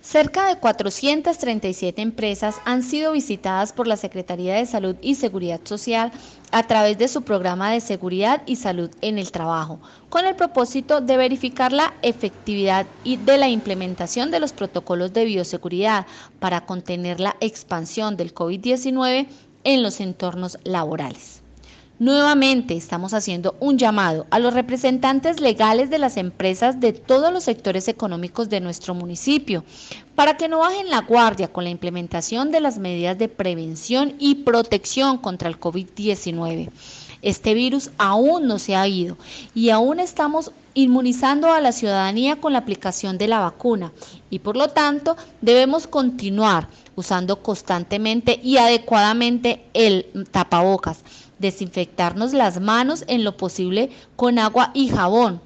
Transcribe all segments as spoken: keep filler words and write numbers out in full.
Cerca de cuatrocientas treinta y siete empresas han sido visitadas por la Secretaría de Salud y Seguridad Social a través de su programa de seguridad y salud en el trabajo, con el propósito de verificar la efectividad y de la implementación de los protocolos de bioseguridad para contener la expansión del COVID diecinueve en los entornos laborales. Nuevamente estamos haciendo un llamado a los representantes legales de las empresas de todos los sectores económicos de nuestro municipio para que no bajen la guardia con la implementación de las medidas de prevención y protección contra el COVID diecinueve. Este virus aún no se ha ido y aún estamos inmunizando a la ciudadanía con la aplicación de la vacuna y por lo tanto debemos continuar usando constantemente y adecuadamente el tapabocas, desinfectarnos las manos en lo posible con agua y jabón,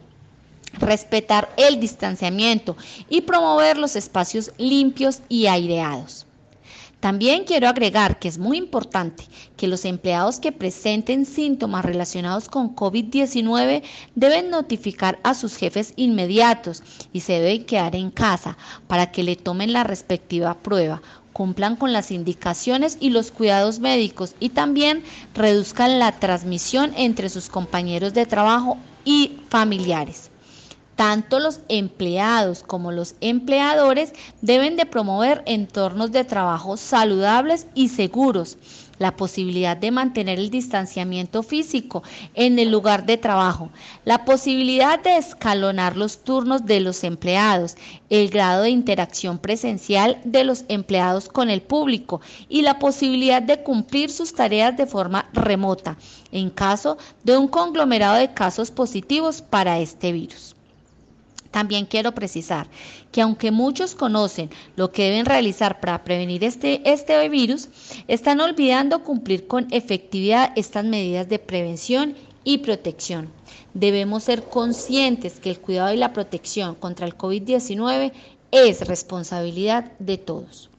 respetar el distanciamiento y promover los espacios limpios y aireados. También quiero agregar que es muy importante que los empleados que presenten síntomas relacionados con COVID diecinueve deben notificar a sus jefes inmediatos y se deben quedar en casa para que le tomen la respectiva prueba, cumplan con las indicaciones y los cuidados médicos y también reduzcan la transmisión entre sus compañeros de trabajo y familiares. Tanto los empleados como los empleadores deben de promover entornos de trabajo saludables y seguros, la posibilidad de mantener el distanciamiento físico en el lugar de trabajo, la posibilidad de escalonar los turnos de los empleados, el grado de interacción presencial de los empleados con el público y la posibilidad de cumplir sus tareas de forma remota en caso de un conglomerado de casos positivos para este virus. También quiero precisar que aunque muchos conocen lo que deben realizar para prevenir este, este virus, están olvidando cumplir con efectividad estas medidas de prevención y protección. Debemos ser conscientes que el cuidado y la protección contra el COVID diecinueve es responsabilidad de todos.